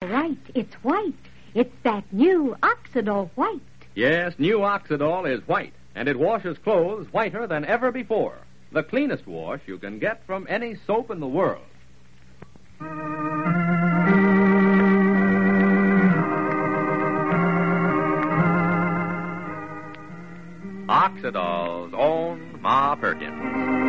right. It's white. It's that new Oxidol white. Yes, new Oxidol is white, and it washes clothes whiter than ever before. The cleanest wash you can get from any soap in the world. Oxidol's own Ma Perkins.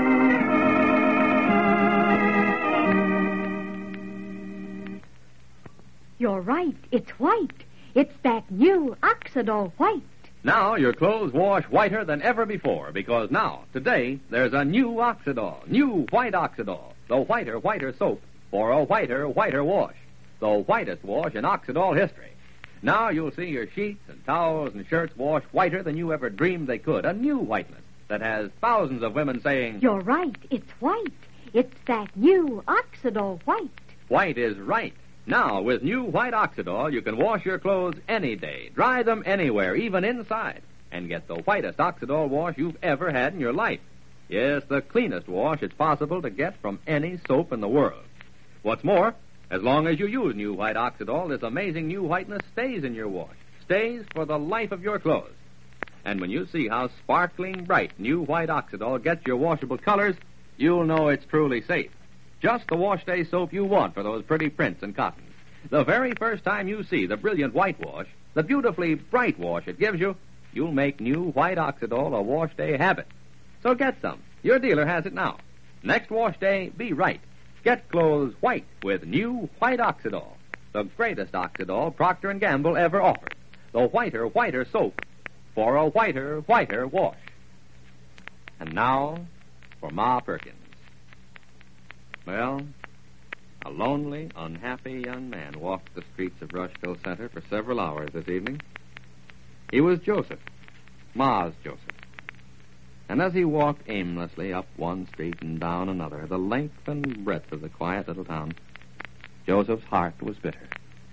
You're right. It's white. It's that new Oxidol white. Now your clothes wash whiter than ever before because now, today, there's a new Oxidol, new white Oxidol, the whiter soap for a whiter wash, the whitest wash in Oxidol history. Now you'll see your sheets and towels and shirts wash whiter than you ever dreamed they could, a new whiteness that has thousands of women saying, You're right. It's white. It's that new Oxidol white. White is right. Now, with new white Oxidol, you can wash your clothes any day, dry them anywhere, even inside, and get the whitest Oxidol wash you've ever had in your life. Yes, the cleanest wash it's possible to get from any soap in the world. What's more, as long as you use new white Oxidol, this amazing new whiteness stays in your wash, stays for the life of your clothes. And when you see how sparkling bright new white Oxidol gets your washable colors, you'll know it's truly safe. Just the wash day soap you want for those pretty prints and cottons. The very first time you see the brilliant white wash, the beautifully bright wash it gives you, you'll make new white Oxidol a wash day habit. So get some. Your dealer has it now. Next wash day, be right. Get clothes white with new white Oxidol, the greatest Oxidol Procter & Gamble ever offered. The whiter soap for a whiter wash. And now for Ma Perkins. Well, a lonely, unhappy young man walked the streets of Rushville Center for several hours this evening. He was Joseph, Ma's Joseph. And as he walked aimlessly up one street and down another, the length and breadth of the quiet little town, Joseph's heart was bitter.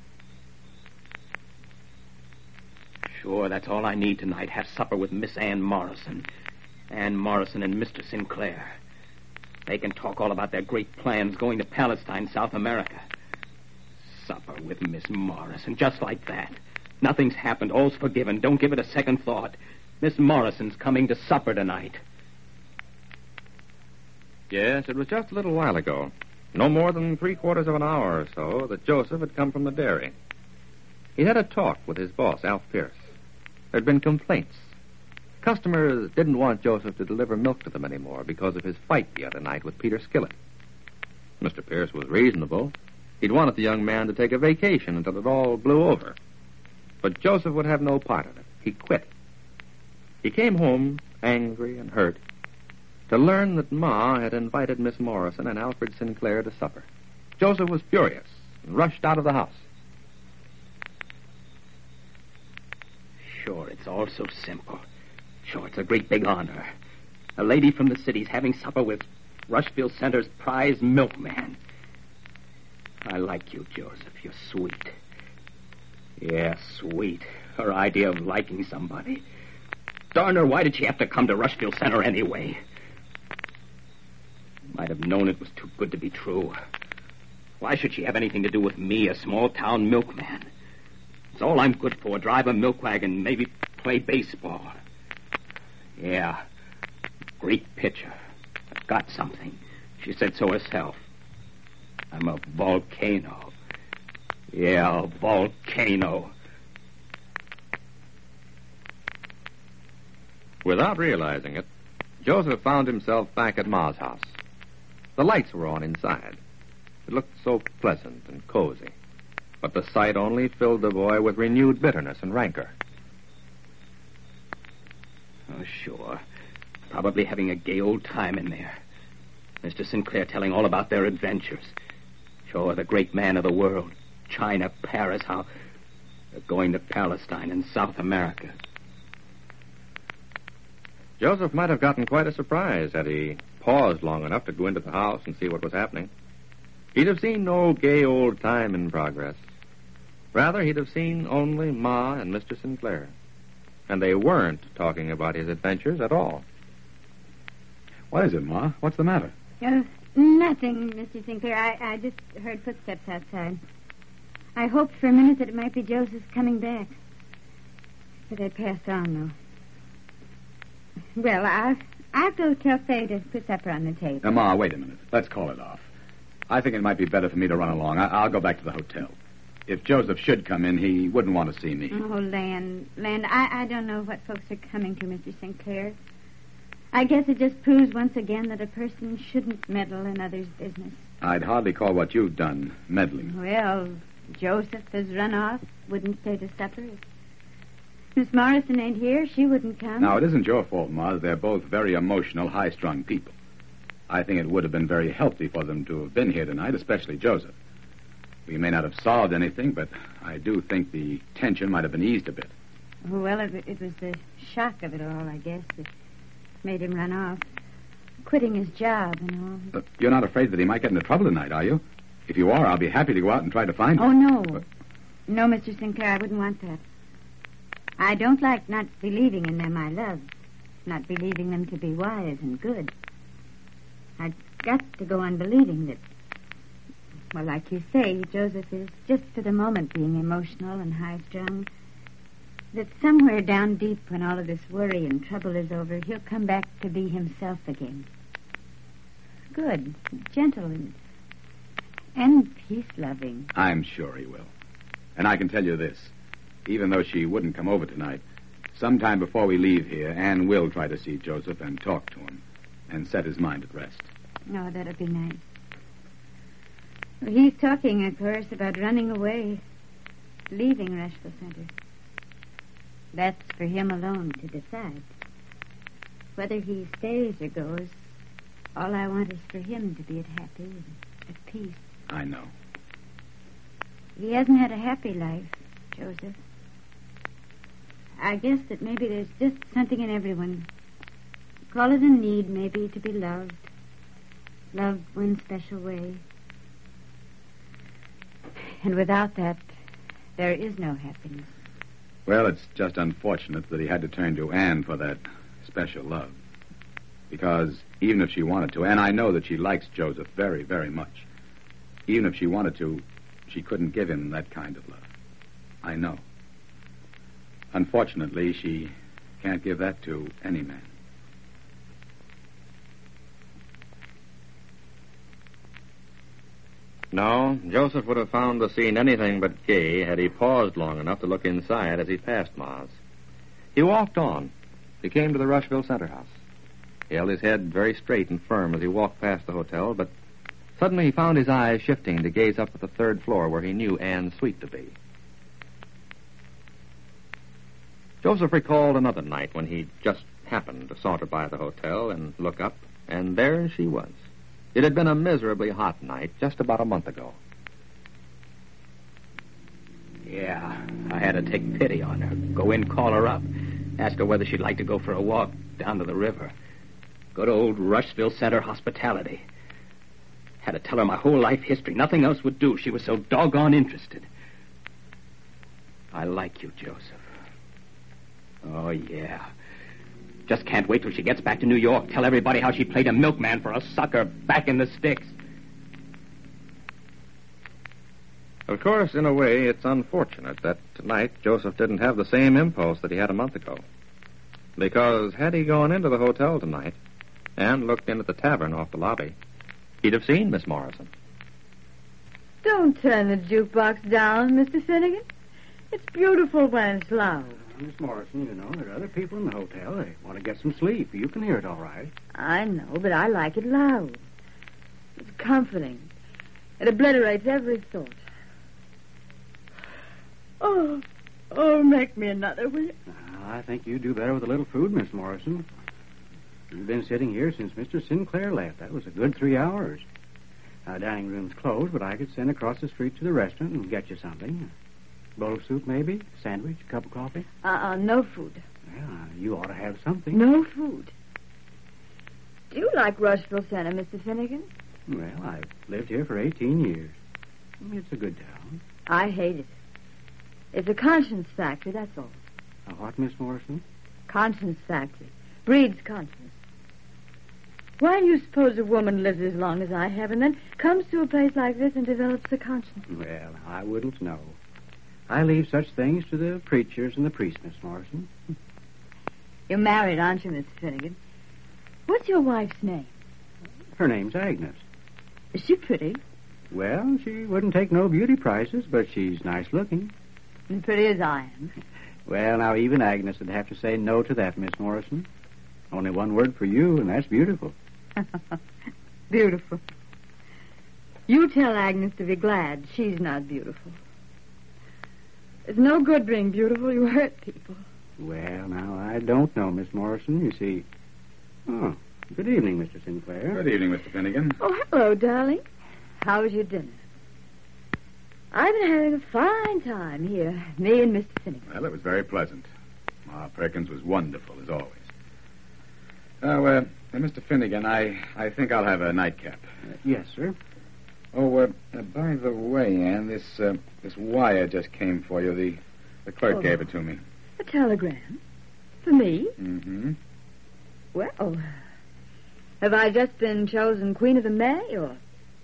Sure, that's all I need tonight. Have supper with Miss Ann Morrison. Ann Morrison and Mr. Sinclair. They can talk all about their great plans going to Palestine, South America. Supper with Miss Morrison, just like that. Nothing's happened. All's forgiven. Don't give it a second thought. Miss Morrison's coming to supper tonight. Yes, it was just a little while ago, no more than 3/4 of an hour or so, that Joseph had come from the dairy. He had a talk with his boss, Alf Pierce. There'd been complaints. Customers didn't want Joseph to deliver milk to them anymore because of his fight the other night with Peter Skillett. Mr. Pierce was reasonable. He'd wanted the young man to take a vacation until it all blew over. But Joseph would have no part of it. He quit. He came home, angry and hurt, to learn that Ma had invited Miss Morrison and Alfred Sinclair to supper. Joseph was furious and rushed out of the house. Sure, it's all so simple. Sure, it's a great big honor. A lady from the city's having supper with Rushville Center's prize milkman. I like you, Joseph. You're sweet. Yeah, sweet. Her idea of liking somebody. Darn her, why did she have to come to Rushville Center anyway? Might have known it was too good to be true. Why should she have anything to do with me, a small-town milkman? It's all I'm good for, drive a milk wagon, maybe play baseball. Yeah, great pitcher. I've got something. She said so herself. I'm a volcano. Yeah, a volcano. Without realizing it, Joseph found himself back at Ma's house. The lights were on inside. It looked so pleasant and cozy. But the sight only filled the boy with renewed bitterness and rancor. Oh, sure. Probably having a gay old time in there. Mr. Sinclair telling all about their adventures. Sure, the great man of the world. China, Paris, how they're going to Palestine and South America. Joseph might have gotten quite a surprise had he paused long enough to go into the house and see what was happening. He'd have seen no gay old time in progress. Rather, he'd have seen only Ma and Mr. Sinclair. And they weren't talking about his adventures at all. What is it, Ma? What's the matter? Nothing, Mr. Sinclair. I just heard footsteps outside. I hoped for a minute that it might be Joseph's coming back. But I passed on, though. Well, I'll go tell Faye to put supper on the table. Now, Ma, wait a minute. Let's call it off. I think it might be better for me to run along. I'll go back to the hotel. If Joseph should come in, he wouldn't want to see me. Oh, Land, I don't know what folks are coming to, Mr. Sinclair. I guess it just proves once again that a person shouldn't meddle in others' business. I'd hardly call what you've done meddling. Well, Joseph has run off, wouldn't stay to supper. If Miss Morrison ain't here, she wouldn't come. Now, it isn't your fault, Ma. They're both very emotional, high-strung people. I think it would have been very healthy for them to have been here tonight, especially Joseph. We may not have solved anything, but I do think the tension might have been eased a bit. Well, it was the shock of it all, I guess, that made him run off. Quitting his job and all. But you're not afraid that he might get into trouble tonight, are you? If you are, I'll be happy to go out and try to find him. Oh, no. But... No, Mr. Sinclair, I wouldn't want that. I don't like not believing in them I love. Not believing them to be wise and good. I've got to go on believing that, well, like you say, Joseph is just for the moment being emotional and high-strung. That somewhere down deep, when all of this worry and trouble is over, he'll come back to be himself again. Good, gentle, and peace-loving. I'm sure he will. And I can tell you this. Even though she wouldn't come over tonight, sometime before we leave here, Anne will try to see Joseph and talk to him and set his mind at rest. Oh, that'll be nice. Well, he's talking, of course, about running away, leaving Rushville Center. That's for him alone to decide. Whether he stays or goes, all I want is for him to be happy and at peace. I know. He hasn't had a happy life, Joseph. I guess that maybe there's just something in everyone. Call it a need, maybe, to be loved. Loved one special way. And without that, there is no happiness. Well, it's just unfortunate that he had to turn to Anne for that special love. Because even if she wanted to, and I know that she likes Joseph very, very much, even if she wanted to, she couldn't give him that kind of love. I know. Unfortunately, she can't give that to any man. No, Joseph would have found the scene anything but gay had he paused long enough to look inside as he passed Ma's. He walked on. He came to the Rushville Center House. He held his head very straight and firm as he walked past the hotel, but suddenly he found his eyes shifting to gaze up at the third floor where he knew Anne's suite to be. Joseph recalled another night when he just happened to saunter by the hotel and look up, and there she was. It had been a miserably hot night just about a month ago. Yeah, I had to take pity on her. Go in, call her up. Ask her whether she'd like to go for a walk down to the river. Good old Rushville Center hospitality. Had to tell her my whole life history. Nothing else would do. She was so doggone interested. I like you, Joseph. Oh, yeah. Just can't wait till she gets back to New York. Tell everybody how she played a milkman for a sucker back in the sticks. Of course, in a way, it's unfortunate that tonight Joseph didn't have the same impulse that he had a month ago. Because had he gone into the hotel tonight and looked in at the tavern off the lobby, he'd have seen Miss Morrison. Don't turn the jukebox down, Mr. Finnegan. It's beautiful when it's loud. Miss Morrison, you know, there are other people in the hotel. They want to get some sleep. You can hear it all right. I know, but I like it loud. It's comforting. It obliterates every thought. Oh, make me another, will you? I think you do better with a little food, Miss Morrison. You've been sitting here since Mr. Sinclair left. That was a good 3 hours. Dining room's closed, but I could send across the street to the restaurant and get you something. Bowl of soup, maybe? Sandwich? Cup of coffee? No food. Well, you ought to have something. No food. Do you like Rushville Center, Mr. Finnegan? Well, I've lived here for 18 years. It's a good town. I hate it. It's a conscience factory, that's all. What, Miss Morrison? Conscience factory. Breeds conscience. Why do you suppose a woman lives as long as I have and then comes to a place like this and develops a conscience? Well, I wouldn't know. I leave such things to the preachers and the priests, Miss Morrison. You're married, aren't you, Mr. Finnegan? What's your wife's name? Her name's Agnes. Is she pretty? Well, she wouldn't take no beauty prizes, but she's nice looking. As pretty as I am. Well, now, even Agnes would have to say no to that, Miss Morrison. Only one word for you, and that's beautiful. Beautiful. You tell Agnes to be glad she's not beautiful. It's no good being beautiful. You hurt people. Well, now, I don't know, Miss Morrison. You see... Oh, good evening, Mr. Sinclair. Good evening, Mr. Finnegan. Oh, hello, darling. How was your dinner? I've been having a fine time here, me and Mr. Finnegan. Well, it was very pleasant. Ma Perkins was wonderful, as always. Mr. Finnegan, I think I'll have a nightcap. Yes, sir. Oh, by the way, Anne, this wire just came for you. The clerk gave it to me. A telegram? For me? Mm-hmm. Well, have I just been chosen Queen of the May, or...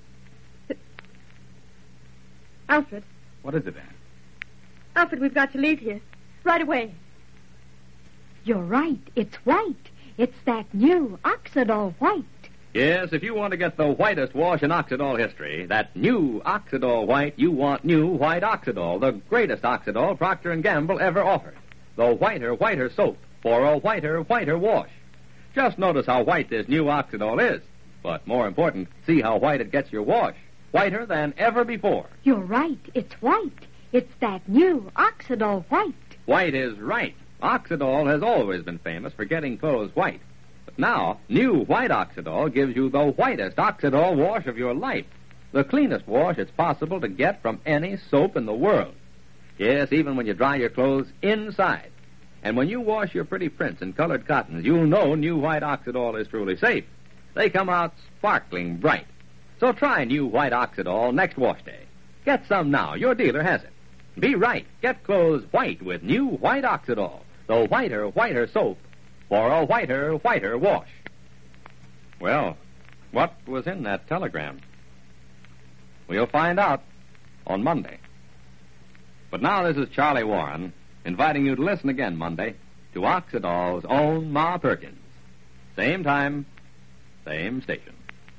Alfred. What is it, Anne? Alfred, we've got to leave here. Right away. You're right. It's white. It's that new Oxidol white. Yes, if you want to get the whitest wash in Oxidol history, that new Oxidol white, you want new white Oxidol, the greatest Oxidol Procter & Gamble ever offered. The whiter soap for a whiter wash. Just notice how white this new Oxidol is. But more important, see how white it gets your wash. Whiter than ever before. You're right. It's white. It's that new Oxidol white. White is right. Oxidol has always been famous for getting clothes white. But now, new white Oxidol gives you the whitest Oxidol wash of your life. The cleanest wash it's possible to get from any soap in the world. Yes, even when you dry your clothes inside. And when you wash your pretty prints and colored cottons, you'll know new white Oxidol is truly safe. They come out sparkling bright. So try new white Oxidol next wash day. Get some now. Your dealer has it. Be right. Get clothes white with new white Oxidol. The whiter soap for a whiter wash. Well, what was in that telegram? We'll find out on Monday. But now this is Charlie Warren inviting you to listen again Monday to Oxidol's own Ma Perkins. Same time, same station.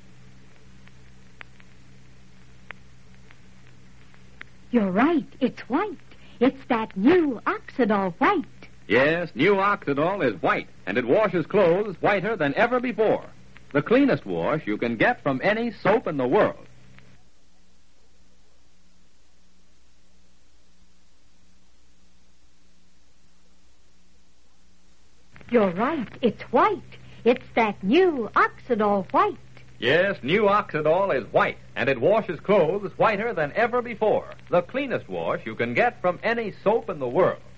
You're right. It's white. It's that new Oxidol white. Yes, new Oxidol is white, and it washes clothes whiter than ever before. The cleanest wash you can get from any soap in the world. You're right. It's white. It's that new Oxidol white. Yes, new Oxidol is white, and it washes clothes whiter than ever before. The cleanest wash you can get from any soap in the world.